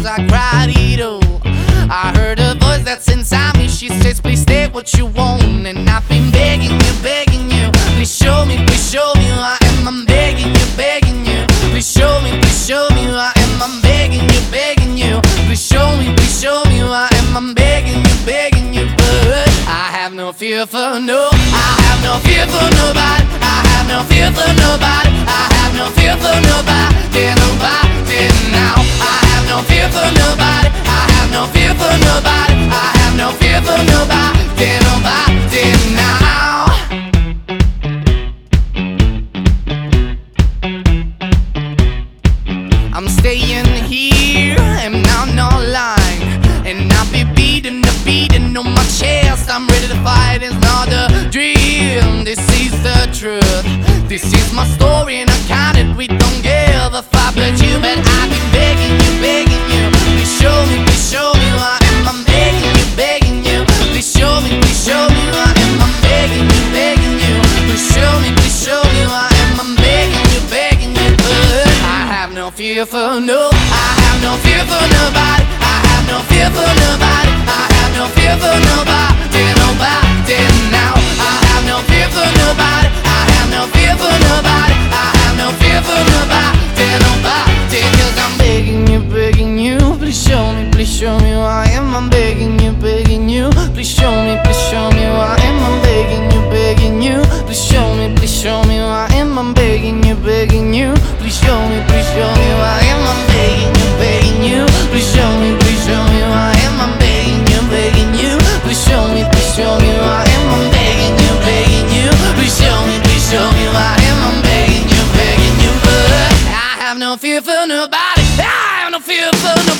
I cried it all. I heard a voice that's inside me. She says, please stay what you want. And I've been begging you, please show me who I am. I'm begging you, please show me who I am. I'm begging you, please show me who I am. I'm begging you, but I have no fear for no, I have no fear for nobody. I have no fear for nobody. I have no fear for nobody, nobody now. I have no fear for nobody. I have no fear for nobody. I have no fear for nobody, nobody now. I'm staying here and I'm not lying. And I'll be beating the beating on my chest. I'm ready to fight, it's not a dream. This is the truth. This is my story and I count it. We don't give a fuck but you. But I've been begging you, please show me who I am. I'm begging you, please show me who I am. I'm begging you, please show me who I am. I'm begging you, but I have no fear for no, I have no fear for nobody. I have no fear for nobody. I have no fear for nobody, nobody now. I have no fear for nobody. I have no fear for nobody. I have no fear for nobody, nobody. Cause I'm begging you, please show me who I am. I'm begging you, please show me who I am. I'm begging you, please show me who I am. I'm begging you, please show me who I am. I'm begging you, please show me who I am. I'm begging you, please show me who I am. I'm begging you, please show me who I am. I'm begging you, but I have no fear for nobody. I have no fear for nobody.